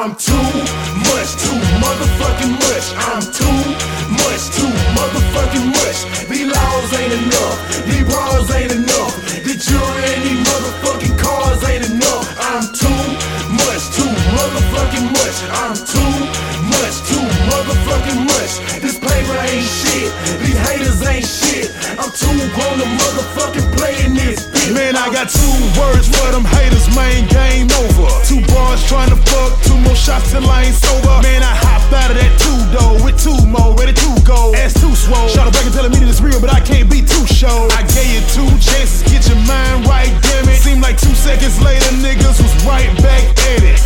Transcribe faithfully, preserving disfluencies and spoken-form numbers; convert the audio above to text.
I'm too much, too motherfucking much. I'm too much, too motherfucking much. These laws ain't enough, these bras ain't enough, the jewelry and these motherfucking cars ain't enough. I'm too much, too motherfucking much. I'm too much, too motherfucking much. This paper ain't shit, these haters ain't shit. I'm too grown to motherfucking play in this bitch. Man, I got two words for them haters, man, game over. Two bars trying to fuck, two more shots till I ain't sober. Man, I hopped out of that two though, with two more, ready to go. Ass too swole, shot her back and telling me that it's real, but I can't be too show. I gave you two chances, get your mind right, damn it. Seemed like two seconds later, niggas was right back at it.